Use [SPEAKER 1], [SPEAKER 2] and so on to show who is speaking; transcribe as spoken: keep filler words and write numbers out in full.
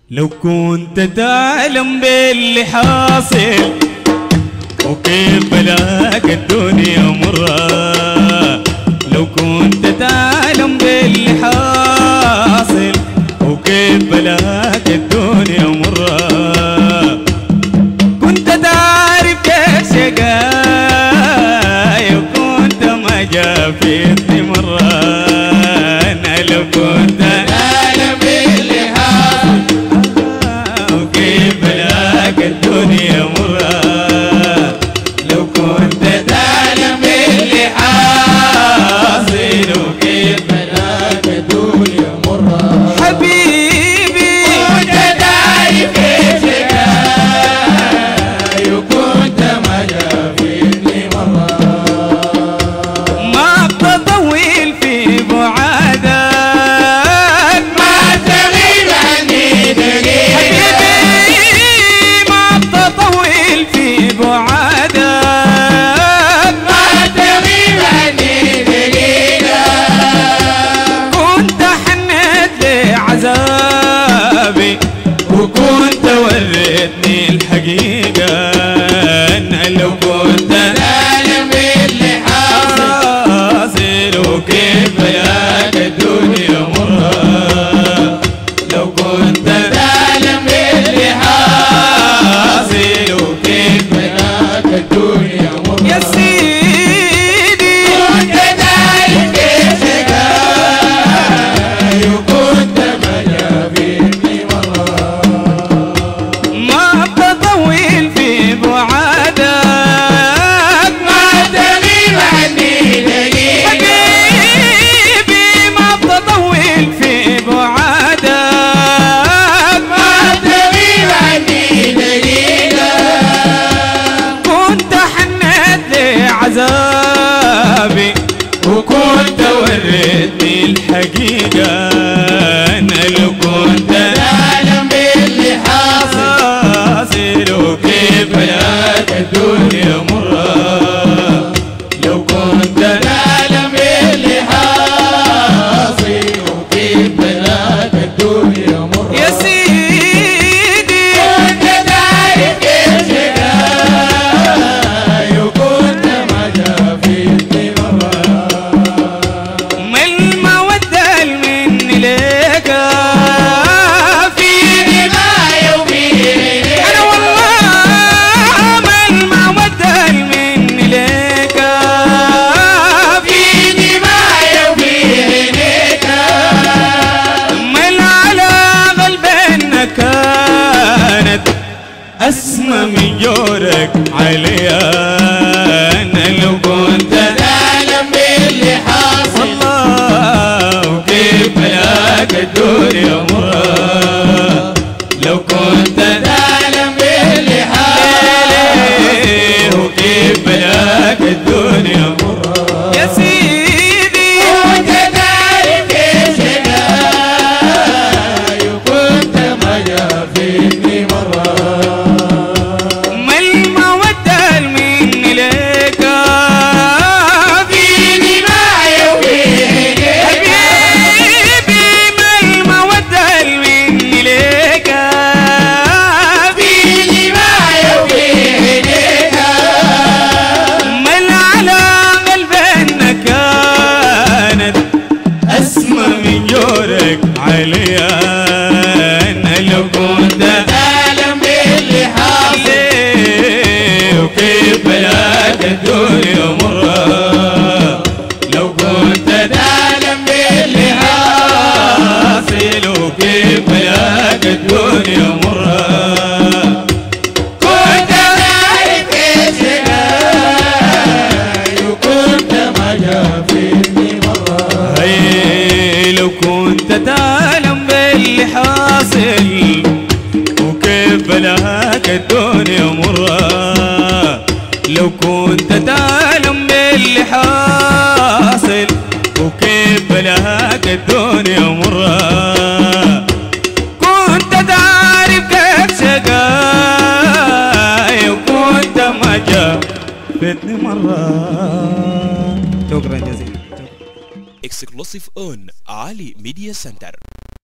[SPEAKER 1] لو كنت تعلم باللي حاصل وكيف بلاك الدنيا مرة، لو كنت تعلم باللي حاصل وكيف بلاك الدنيا مرة، كنت تعرف كيف شقاي وكنت ما جافيتني مرة. أنا لو كنت تعلم باللي حاصل وكيف بلاك الدنيا مرة، لو كنت تعلم باللي حاصل وكيف بلاك الدنيا مرة. حبيبي كنت تعرف كيف شقاي وكنت ما جافيتني مرة، ما بتطول في بعادك ما تغيب عني دقيقة. حبيبي ما بتطول في بعادك ما تغيب عني دقيقة، كنت حنيت لعذابي وكنت وريتني الحقيقة. أنا لو كنت تعلم اللي حاصل وكيف بلاك الدنيا مرة، لو كنت تعلم اللي حاصل وكيف بلاك الدنيا مرة. يا سيدي كنت تعرف كيف شقاي وكنت ما جافيتني مرة، ما بتطول في بعادك ما تغيب عني دقيقة. حبيبي ما بتطول في بعادك ما تغيب عني دقيقة، كنت حنيت لعذابي وكنت وريتني الحقيقة. أنا لو كنت تعلم باللي حاصل وكيف بلاك الدنيا مرة، لو كنت تعلم باللي حاصل وكيف بلاك الدنيا مرة. يا سيدي كنت تعرف كيف شقاي وكنت ما جافيتني مرة، ما المودة المني ليك في دمايا وفي عينيك. أنا والله ما المودة المني ليك في دمايا وفي عينيك، ما العلاقة بيننا كانت أسمى من جورك عليا. أنا لو كنت تعلم باللي حاصل والله وكيف بلاك الدنيا مرة، لو كنت تعلم باللي حاصل وكيف بلاك الدنيا مرة. يا سيدي كنت تعرف كيف شقاي وكنت ما جافيتني مرة، ما المودة المني ليك في دمايا وفي عينيك. حبيبي ما المودة المني ليك في دمايا وفي عينيك، ما العلاقة بيننا كانت أسمى من جورك عليا. أنا لو كنت تعلم باللي حاصل وكيف بلاك الدنيا مرة، لو كنت تعلم باللي حاصل وكيف بلاك الدنيا مرة، كنت تعرف كيف شقاي وكنت ما جافيتني مرة. هي لو كنت تعلم باللي حاصل وكيف بلاك الدنيا مرة، لو كنت تعلم باللي حاصل وكيف بلاك الدنيا مرة، كنت تعرف كيف شقاي وكنت ما جافيتني مرة. شكرا جزيلا.
[SPEAKER 2] Exclusive on Ali Media Center.